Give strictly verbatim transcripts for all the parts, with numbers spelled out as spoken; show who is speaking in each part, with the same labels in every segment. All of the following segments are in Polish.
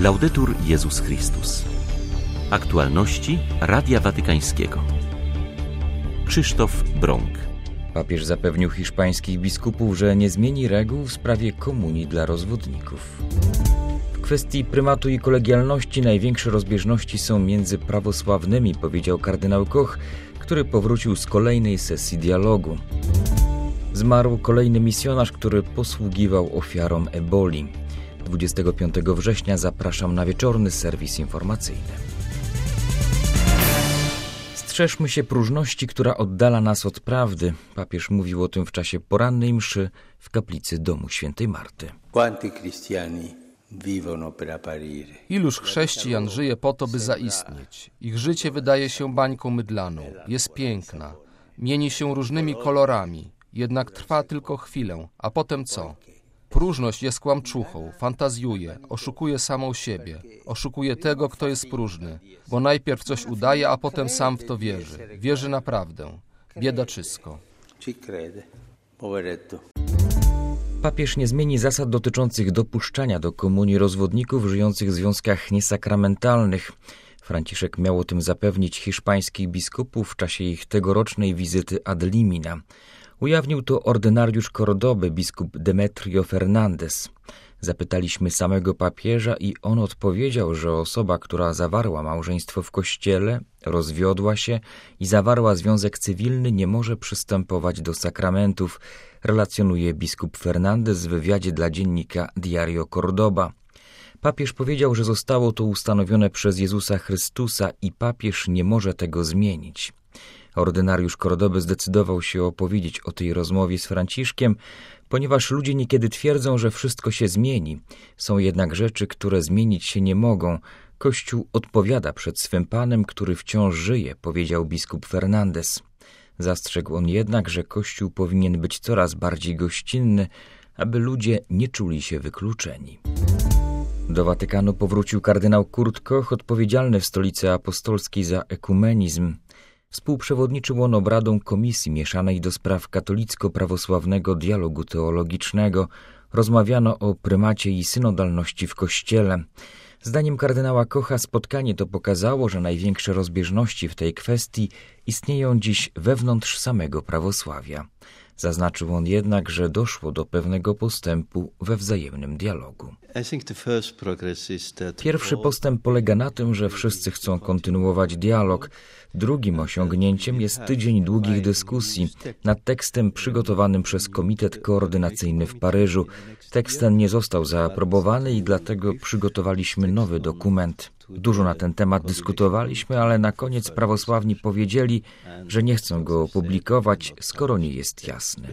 Speaker 1: Laudetur Jezus Chrystus. Aktualności Radia Watykańskiego. Krzysztof Brąk.
Speaker 2: Papież zapewnił hiszpańskich biskupów, że nie zmieni reguł w sprawie komunii dla rozwodników. W kwestii prymatu i kolegialności największe rozbieżności są między prawosławnymi, powiedział kardynał Koch, który powrócił z kolejnej sesji dialogu. Zmarł kolejny misjonarz, który posługiwał ofiarom eboli. dwudziestego piątego września zapraszam na wieczorny serwis informacyjny. Strzeżmy się próżności, która oddala nas od prawdy. Papież mówił o tym w czasie porannej mszy w kaplicy domu świętej Marty.
Speaker 3: Iluż chrześcijan żyje po to, by zaistnieć. Ich życie wydaje się bańką mydlaną. Jest piękna. Mieni się różnymi kolorami. Jednak trwa tylko chwilę. A potem co? Próżność jest kłamczuchą, fantazjuje, oszukuje samą siebie, oszukuje tego, kto jest próżny, bo najpierw coś udaje, a potem sam w to wierzy. Wierzy naprawdę. Biedaczysko.
Speaker 2: Papież nie zmieni zasad dotyczących dopuszczania do komunii rozwodników żyjących w związkach niesakramentalnych. Franciszek miał o tym zapewnić hiszpańskich biskupów w czasie ich tegorocznej wizyty ad limina. Ujawnił to ordynariusz Cordoby, biskup Demetrio Fernández. Zapytaliśmy samego papieża i on odpowiedział, że osoba, która zawarła małżeństwo w kościele, rozwiodła się i zawarła związek cywilny, nie może przystępować do sakramentów, relacjonuje biskup Fernández w wywiadzie dla dziennika Diario Cordoba. Papież powiedział, że zostało to ustanowione przez Jezusa Chrystusa i papież nie może tego zmienić. Ordynariusz Cordoby zdecydował się opowiedzieć o tej rozmowie z Franciszkiem, ponieważ ludzie niekiedy twierdzą, że wszystko się zmieni. Są jednak rzeczy, które zmienić się nie mogą. Kościół odpowiada przed swym Panem, który wciąż żyje, powiedział biskup Fernández. Zastrzegł on jednak, że Kościół powinien być coraz bardziej gościnny, aby ludzie nie czuli się wykluczeni. Do Watykanu powrócił kardynał Kurt Koch, odpowiedzialny w Stolicy Apostolskiej za ekumenizm. Współprzewodniczył on obradom Komisji Mieszanej do spraw katolicko-prawosławnego dialogu teologicznego. Rozmawiano o prymacie i synodalności w Kościele. Zdaniem kardynała Kocha spotkanie to pokazało, że największe rozbieżności w tej kwestii istnieją dziś wewnątrz samego prawosławia. Zaznaczył on jednak, że doszło do pewnego postępu we wzajemnym dialogu. Pierwszy postęp polega na tym, że wszyscy chcą kontynuować dialog. Drugim osiągnięciem jest tydzień długich dyskusji nad tekstem przygotowanym przez Komitet Koordynacyjny w Paryżu. Tekst ten nie został zaaprobowany i dlatego przygotowaliśmy nowy dokument. Dużo na ten temat dyskutowaliśmy, ale na koniec prawosławni powiedzieli, że nie chcą go opublikować, skoro nie jest jasny.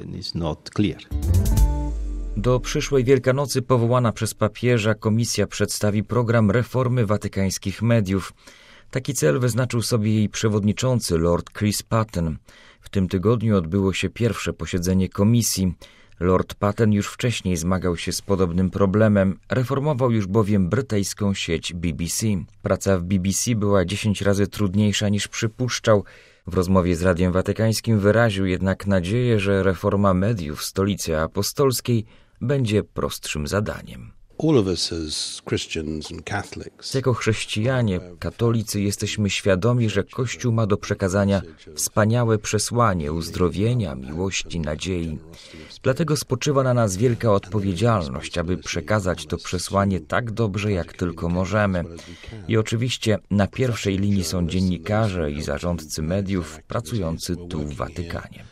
Speaker 2: Do przyszłej Wielkanocy powołana przez papieża komisja przedstawi program reformy watykańskich mediów. Taki cel wyznaczył sobie jej przewodniczący Lord Chris Patten. W tym tygodniu odbyło się pierwsze posiedzenie komisji. Lord Patten już wcześniej zmagał się z podobnym problemem, reformował już bowiem brytyjską sieć B B C. Praca w B B C była dziesięć razy trudniejsza niż przypuszczał. W rozmowie z Radiem Watykańskim wyraził jednak nadzieję, że reforma mediów w Stolicy Apostolskiej będzie prostszym zadaniem. Jako chrześcijanie, katolicy jesteśmy świadomi, że Kościół ma do przekazania wspaniałe przesłanie uzdrowienia, miłości, nadziei. Dlatego spoczywa na nas wielka odpowiedzialność, aby przekazać to przesłanie tak dobrze, jak tylko możemy. I oczywiście na pierwszej linii są dziennikarze i zarządcy mediów pracujący tu w Watykanie.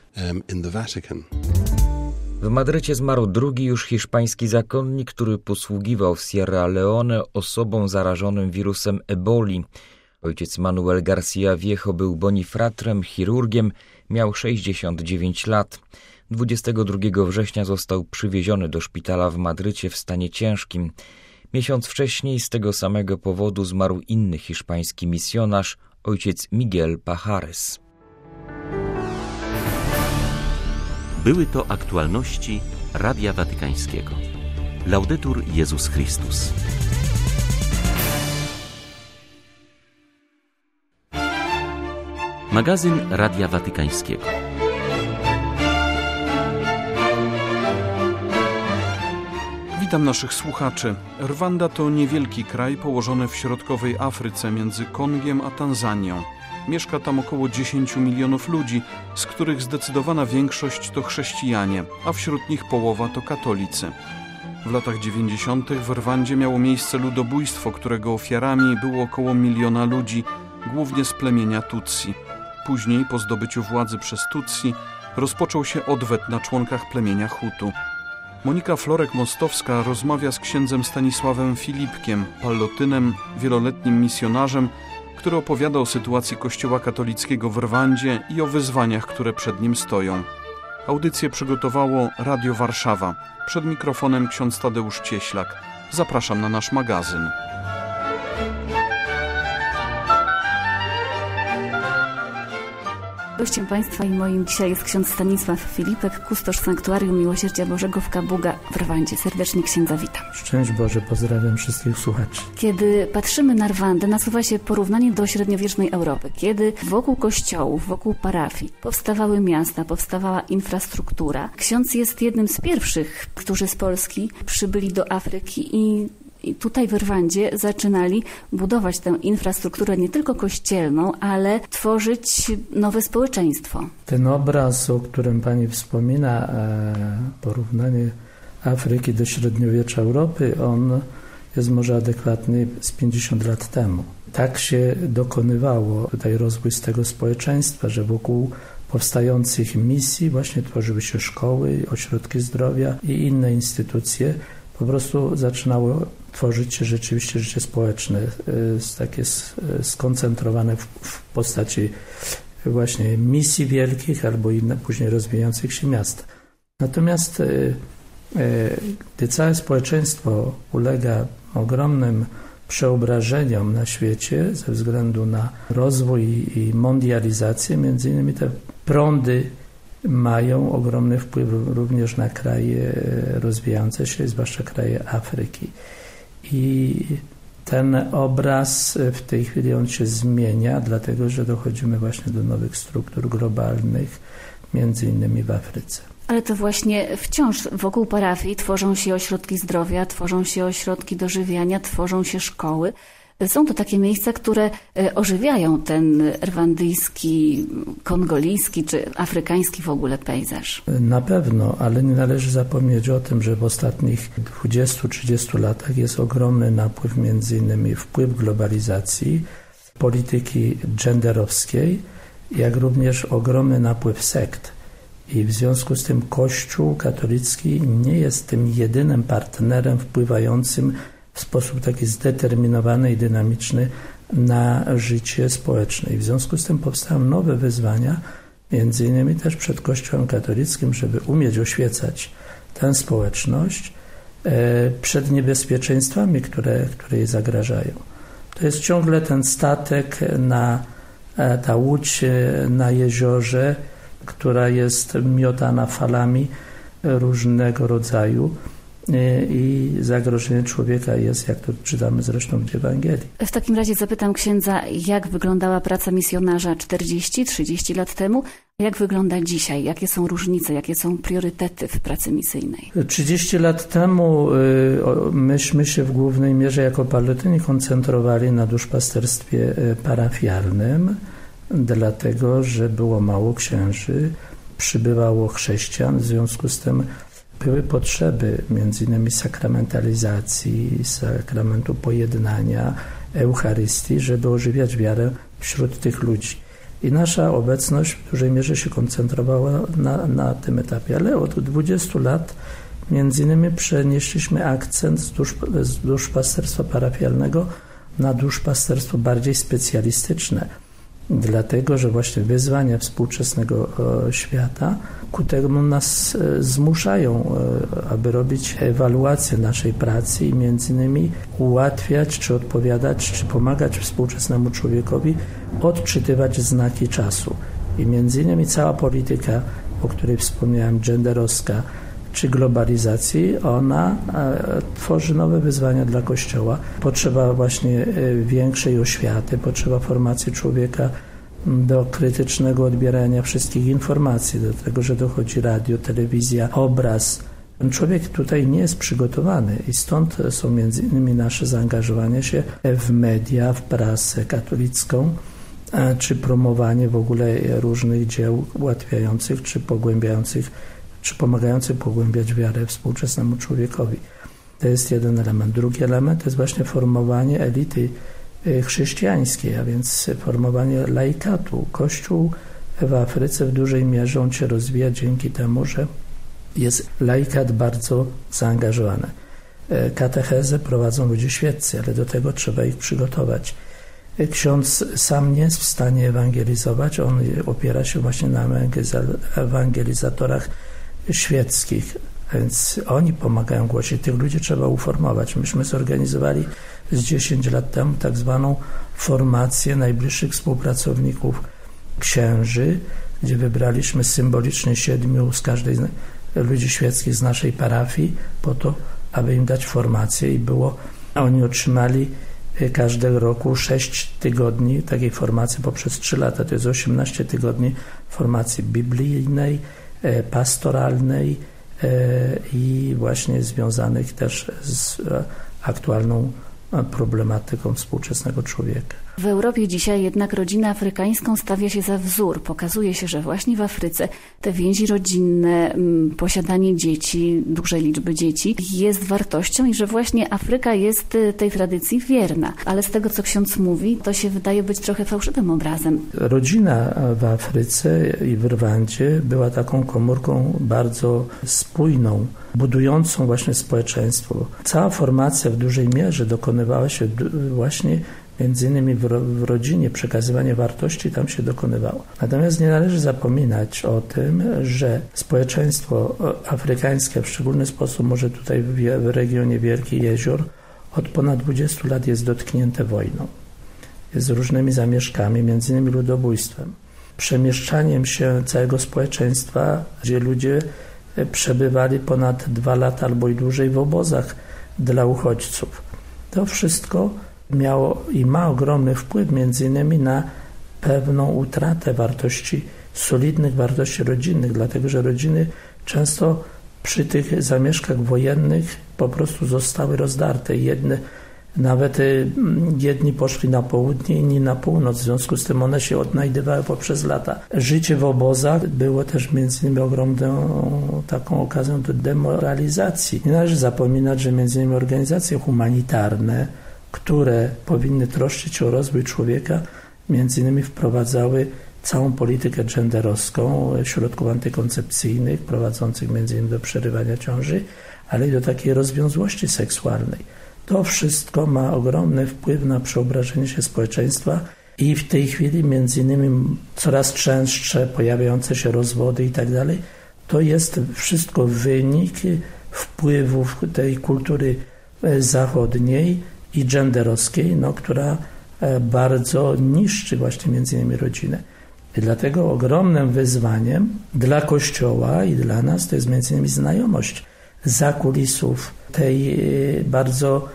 Speaker 2: W Madrycie zmarł drugi już hiszpański zakonnik, który posługiwał w Sierra Leone osobom zarażonym wirusem eboli. Ojciec Manuel García Viejo był bonifratrem, chirurgiem, miał sześćdziesiąt dziewięć lat. dwudziestego drugiego września został przywieziony do szpitala w Madrycie w stanie ciężkim. Miesiąc wcześniej z tego samego powodu zmarł inny hiszpański misjonarz, ojciec Miguel Pajares.
Speaker 1: Były to aktualności Radia Watykańskiego. Laudetur Jezus Chrystus. Magazyn Radia Watykańskiego.
Speaker 4: Witam naszych słuchaczy. Rwanda to niewielki kraj położony w środkowej Afryce między Kongiem a Tanzanią. Mieszka tam około dziesięć milionów ludzi, z których zdecydowana większość to chrześcijanie, a wśród nich połowa to katolicy. W latach dziewięćdziesiątych w Rwandzie miało miejsce ludobójstwo, którego ofiarami było około miliona ludzi, głównie z plemienia Tutsi. Później, po zdobyciu władzy przez Tutsi, rozpoczął się odwet na członkach plemienia Hutu. Monika Florek-Mostowska rozmawia z księdzem Stanisławem Filipkiem, pallotynem, wieloletnim misjonarzem, który opowiada o sytuacji Kościoła katolickiego w Rwandzie i o wyzwaniach, które przed nim stoją. Audycję przygotowało Radio Warszawa. Przed mikrofonem ksiądz Tadeusz Cieślak. Zapraszam na nasz magazyn.
Speaker 5: Gościem Państwa i moim dzisiaj jest ksiądz Stanisław Filipek, kustosz Sanktuarium Miłosierdzia Bożego w Kabuga w Rwandzie. Serdecznie księdza witam.
Speaker 6: Szczęść Boże, pozdrawiam wszystkich słuchaczy.
Speaker 5: Kiedy patrzymy na Rwandę, nasuwa się porównanie do średniowiecznej Europy. Kiedy wokół kościołów, wokół parafii powstawały miasta, powstawała infrastruktura. Ksiądz jest jednym z pierwszych, którzy z Polski przybyli do Afryki i I tutaj w Rwandzie zaczynali budować tę infrastrukturę nie tylko kościelną, ale tworzyć nowe społeczeństwo.
Speaker 6: Ten obraz, o którym Pani wspomina, porównanie Afryki do średniowiecza Europy, on jest może adekwatny z pięćdziesiąt lat temu. Tak się dokonywało tutaj rozwój z tego społeczeństwa, że wokół powstających misji właśnie tworzyły się szkoły, ośrodki zdrowia i inne instytucje. Po prostu zaczynało tworzyć się rzeczywiście życie społeczne, takie skoncentrowane w, w postaci właśnie misji wielkich albo inne później rozwijających się miast. Natomiast gdy całe społeczeństwo ulega ogromnym przeobrażeniom na świecie ze względu na rozwój i mondializację, między innymi te prądy mają ogromny wpływ również na kraje rozwijające się, zwłaszcza kraje Afryki. I ten obraz w tej chwili on się zmienia, dlatego że dochodzimy właśnie do nowych struktur globalnych, między innymi w Afryce.
Speaker 5: Ale to właśnie wciąż wokół parafii tworzą się ośrodki zdrowia, tworzą się ośrodki dożywiania, tworzą się szkoły. Są to takie miejsca, które ożywiają ten rwandyjski, kongolijski czy afrykański w ogóle pejzaż.
Speaker 6: Na pewno, ale nie należy zapomnieć o tym, że w ostatnich dwudziestu trzydziestu latach jest ogromny napływ, między innymi wpływ globalizacji, polityki genderowskiej, jak również ogromny napływ sekt. I w związku z tym Kościół katolicki nie jest tym jedynym partnerem wpływającym w sposób taki zdeterminowany i dynamiczny na życie społeczne. I w związku z tym powstają nowe wyzwania, między innymi też przed Kościołem katolickim, żeby umieć oświecać tę społeczność przed niebezpieczeństwami, które, które jej zagrażają. To jest ciągle ten statek, na, ta łódź na jeziorze, która jest miotana falami różnego rodzaju, i zagrożenie człowieka jest, jak to czytamy zresztą w Ewangelii.
Speaker 5: W takim razie zapytam księdza, jak wyglądała praca misjonarza czterdzieści trzydzieści lat temu, jak wygląda dzisiaj, jakie są różnice, jakie są priorytety w pracy misyjnej?
Speaker 6: trzydzieści lat temu myśmy się w głównej mierze jako pallotyni koncentrowali na duszpasterstwie parafialnym, dlatego że było mało księży, przybywało chrześcijan, w związku z tym były potrzeby między innymi sakramentalizacji, sakramentu pojednania, Eucharystii, żeby ożywiać wiarę wśród tych ludzi. I nasza obecność w dużej mierze się koncentrowała na, na tym etapie, ale od dwudziestu lat między innymi przenieśliśmy akcent z, dusz, z duszpasterstwa parafialnego na duszpasterstwo bardziej specjalistyczne, dlatego że właśnie wyzwania współczesnego świata ku temu nas zmuszają, aby robić ewaluację naszej pracy i między innymi ułatwiać, czy odpowiadać, czy pomagać współczesnemu człowiekowi odczytywać znaki czasu. I między innymi cała polityka, o której wspomniałem, genderowska, czy globalizacji, ona e, tworzy nowe wyzwania dla Kościoła. Potrzeba właśnie e, większej oświaty, potrzeba formacji człowieka do krytycznego odbierania wszystkich informacji, do tego, że dochodzi radio, telewizja, obraz, Człowiek tutaj nie jest przygotowany i stąd są między innymi nasze zaangażowanie się w media, w prasę katolicką, czy promowanie w ogóle różnych dzieł ułatwiających, czy pogłębiających, czy pomagających pogłębiać wiarę współczesnemu człowiekowi. To jest jeden element. Drugi element to jest właśnie formowanie elity chrześcijańskiej, a więc formowanie laikatu. Kościół w Afryce w dużej mierze on się rozwija dzięki temu, że jest laikat bardzo zaangażowany. Katechezę prowadzą ludzie świeccy, ale do tego trzeba ich przygotować. Ksiądz sam nie jest w stanie ewangelizować, on opiera się właśnie na ewangelizatorach świeckich, więc oni pomagają głosić. Tych ludzi trzeba uformować. Myśmy zorganizowali z dziesięć lat temu tak zwaną formację najbliższych współpracowników księży, gdzie wybraliśmy symbolicznie siedmiu z każdej z ludzi świeckich z naszej parafii po to, aby im dać formację i było, oni otrzymali każdego roku sześć tygodni takiej formacji poprzez trzy lata, to jest osiemnaście tygodni formacji biblijnej, pastoralnej i właśnie związanych też z aktualną problematyką współczesnego człowieka.
Speaker 5: W Europie dzisiaj jednak rodzinę afrykańską stawia się za wzór. Pokazuje się, że właśnie w Afryce te więzi rodzinne, posiadanie dzieci, dużej liczby dzieci jest wartością i że właśnie Afryka jest tej tradycji wierna. Ale z tego, co ksiądz mówi, to się wydaje być trochę fałszywym obrazem.
Speaker 6: Rodzina w Afryce i w Rwandzie była taką komórką bardzo spójną, budującą właśnie społeczeństwo. Cała formacja w dużej mierze dokonywała się właśnie między innymi w, ro, w rodzinie, przekazywanie wartości tam się dokonywało. Natomiast nie należy zapominać o tym, że społeczeństwo afrykańskie, w szczególny sposób może tutaj w, w regionie Wielkich Jezior, od ponad dwudziestu lat jest dotknięte wojną. Jest z różnymi zamieszkami, między innymi ludobójstwem. Przemieszczaniem się całego społeczeństwa, gdzie ludzie przebywali ponad dwa lata albo i dłużej w obozach dla uchodźców. To wszystko miało i ma ogromny wpływ między innymi na pewną utratę wartości, solidnych wartości rodzinnych, dlatego że rodziny często przy tych zamieszkach wojennych po prostu zostały rozdarte. Jedne, nawet jedni poszli na południe, inni na północ, w związku z tym one się odnajdywały poprzez lata. Życie w obozach było też między innymi ogromną taką okazją do demoralizacji. Nie należy zapominać, że między innymi organizacje humanitarne, które powinny troszczyć się o rozwój człowieka, między innymi wprowadzały całą politykę genderowską, środków antykoncepcyjnych, prowadzących między innymi do przerywania ciąży, ale i do takiej rozwiązłości seksualnej. To wszystko ma ogromny wpływ na przeobrażenie się społeczeństwa i w tej chwili między innymi coraz częstsze pojawiające się rozwody i tak dalej, to jest wszystko wynik wpływów tej kultury zachodniej i genderowskiej, no, która bardzo niszczy właśnie między innymi rodzinę. I dlatego ogromnym wyzwaniem dla Kościoła i dla nas to jest między innymi znajomość zakulisów tej bardzo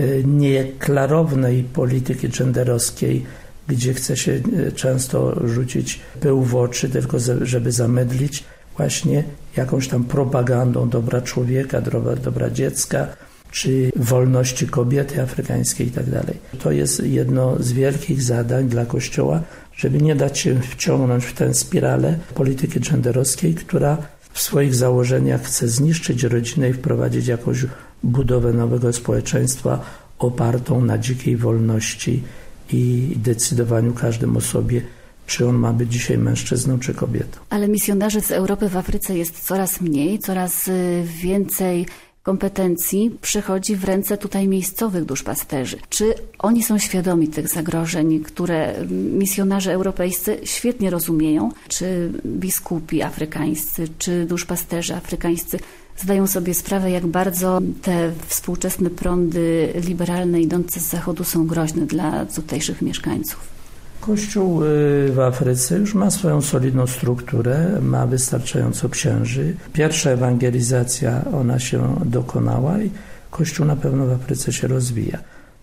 Speaker 6: nieklarownej polityki genderowskiej, gdzie chce się często rzucić pył w oczy, tylko żeby zamydlić właśnie jakąś tam propagandą dobra człowieka, dobra, dobra dziecka, czy wolności kobiety afrykańskiej i tak dalej. To jest jedno z wielkich zadań dla Kościoła, żeby nie dać się wciągnąć w tę spiralę polityki genderowskiej, która w swoich założeniach chce zniszczyć rodzinę i wprowadzić jakąś budowę nowego społeczeństwa opartą na dzikiej wolności i decydowaniu każdym o sobie, czy on ma być dzisiaj mężczyzną, czy kobietą.
Speaker 5: Ale misjonarzy z Europy w Afryce jest coraz mniej, coraz więcej kompetencji przechodzi w ręce tutaj miejscowych duszpasterzy. Czy oni są świadomi tych zagrożeń, które misjonarze europejscy świetnie rozumieją? Czy biskupi afrykańscy, czy duszpasterze afrykańscy zdają sobie sprawę, jak bardzo te współczesne prądy liberalne idące z zachodu są groźne dla tutejszych mieszkańców?
Speaker 6: Kościół w Afryce już ma swoją solidną strukturę, ma wystarczająco księży. Pierwsza ewangelizacja, ona się dokonała i Kościół na pewno w Afryce się rozwija.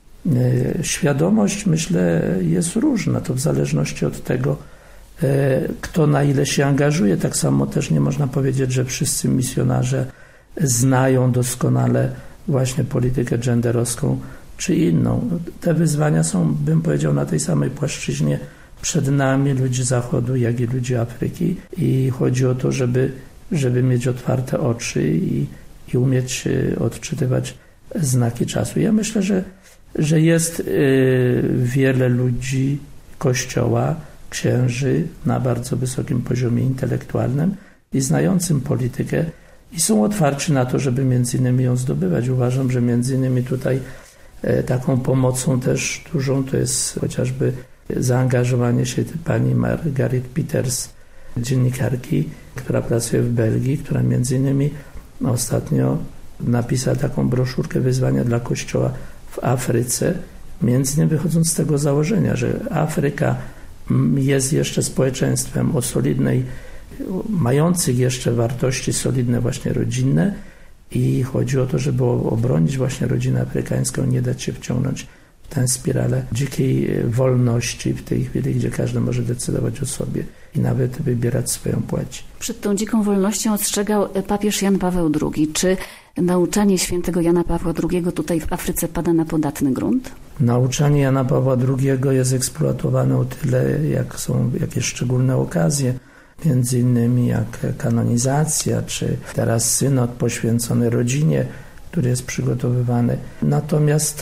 Speaker 6: Świadomość, myślę, jest różna, to w zależności od tego, kto na ile się angażuje. Tak samo też nie można powiedzieć, że wszyscy misjonarze znają doskonale właśnie politykę genderowską czy inną. Te wyzwania są, bym powiedział, na tej samej płaszczyźnie przed nami, ludzi Zachodu, jak i ludzi Afryki. I chodzi o to, żeby, żeby mieć otwarte oczy i, i umieć odczytywać znaki czasu. Ja myślę, że, że jest y, wiele ludzi Kościoła, księży na bardzo wysokim poziomie intelektualnym i znającym politykę i są otwarci na to, żeby między innymi ją zdobywać. Uważam, że między innymi tutaj e, taką pomocą też dużą to jest chociażby zaangażowanie się pani Margaret Peters, dziennikarki, która pracuje w Belgii, która między innymi ostatnio napisała taką broszurkę Wyzwania dla Kościoła w Afryce, między innymi wychodząc z tego założenia, że Afryka jest jeszcze społeczeństwem o solidnej, mających jeszcze wartości solidne właśnie rodzinne i chodzi o to, żeby obronić właśnie rodzinę afrykańską, nie dać się wciągnąć w tę spiralę dzikiej wolności w tej chwili, gdzie każdy może decydować o sobie i nawet wybierać swoją płeć.
Speaker 5: Przed tą dziką wolnością ostrzegał papież Jan Paweł drugi. Czy nauczanie świętego Jana Pawła drugiego tutaj w Afryce pada na podatny grunt?
Speaker 6: Nauczanie Jana Pawła drugiego jest eksploatowane o tyle, jak są jakieś szczególne okazje, między innymi jak kanonizacja, czy teraz synod poświęcony rodzinie, który jest przygotowywany. Natomiast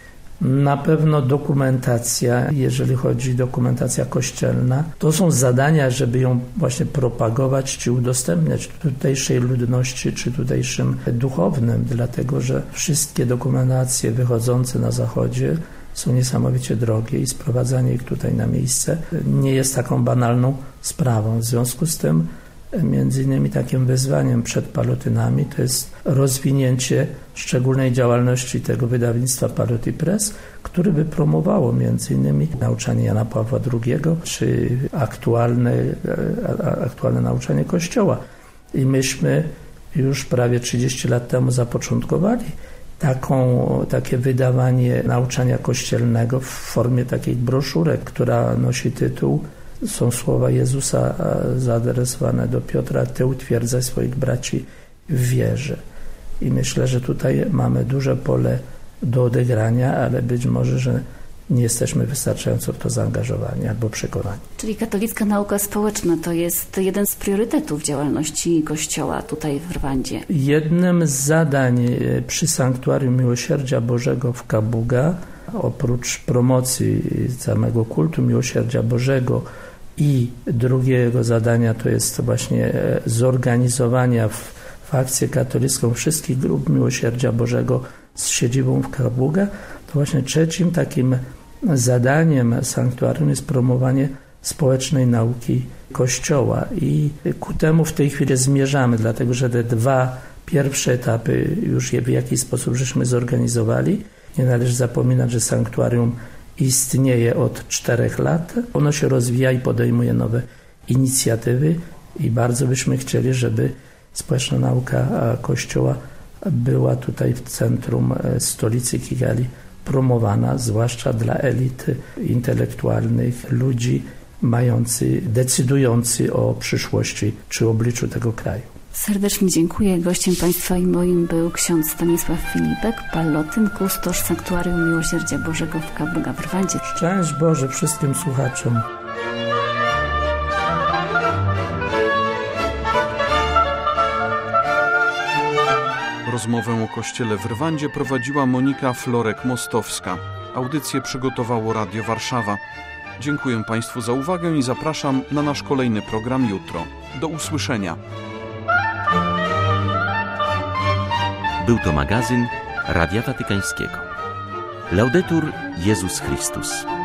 Speaker 6: na pewno dokumentacja, jeżeli chodzi o dokumentacja kościelna, to są zadania, żeby ją właśnie propagować czy udostępniać tutejszej ludności, czy tutejszym duchownym, dlatego że wszystkie dokumentacje wychodzące na Zachodzie są niesamowicie drogie i sprowadzanie ich tutaj na miejsce nie jest taką banalną sprawą. W związku z tym między innymi takim wyzwaniem przed Palotynami to jest rozwinięcie szczególnej działalności tego wydawnictwa Palloty Press, które by promowało między innymi nauczanie Jana Pawła drugiego czy aktualne, aktualne nauczanie Kościoła. I myśmy już prawie trzydzieści lat temu zapoczątkowali taką, takie wydawanie nauczania kościelnego w formie takiej broszurek, która nosi tytuł, są słowa Jezusa zaadresowane do Piotra: Ty utwierdzaj swoich braci w wierze. I myślę, że tutaj mamy duże pole do odegrania, ale być może, że nie jesteśmy wystarczająco w to zaangażowani albo przekonani.
Speaker 5: Czyli katolicka nauka społeczna to jest jeden z priorytetów działalności Kościoła tutaj w Rwandzie.
Speaker 6: Jednym z zadań przy Sanktuarium Miłosierdzia Bożego w Kabuga, oprócz promocji samego kultu Miłosierdzia Bożego i drugiego zadania to jest właśnie zorganizowania w, w akcję katolicką wszystkich grup Miłosierdzia Bożego z siedzibą w Kabuga, to właśnie trzecim takim zadaniem sanktuarium jest promowanie społecznej nauki Kościoła i ku temu w tej chwili zmierzamy, dlatego że te dwa pierwsze etapy już je w jakiś sposób żeśmy zorganizowali. Nie należy zapominać, że sanktuarium istnieje od czterech lat. Ono się rozwija i podejmuje nowe inicjatywy i bardzo byśmy chcieli, żeby społeczna nauka Kościoła była tutaj w centrum stolicy Kigali promowana, zwłaszcza dla elit intelektualnych, ludzi mający, decydujący o przyszłości czy obliczu tego kraju.
Speaker 5: Serdecznie dziękuję. Gościem Państwa i moim był ksiądz Stanisław Filipek, Pallotyn, kustosz Sanktuarium Miłosierdzia Bożego w Kabuga w Rwandzie.
Speaker 6: Szczęść Boże wszystkim słuchaczom.
Speaker 4: Rozmowę o Kościele w Rwandzie prowadziła Monika Florek-Mostowska. Audycję przygotowało Radio Warszawa. Dziękuję Państwu za uwagę i zapraszam na nasz kolejny program jutro. Do usłyszenia.
Speaker 1: Był to magazyn Radia Watykańskiego. Laudetur Jezus Chrystus.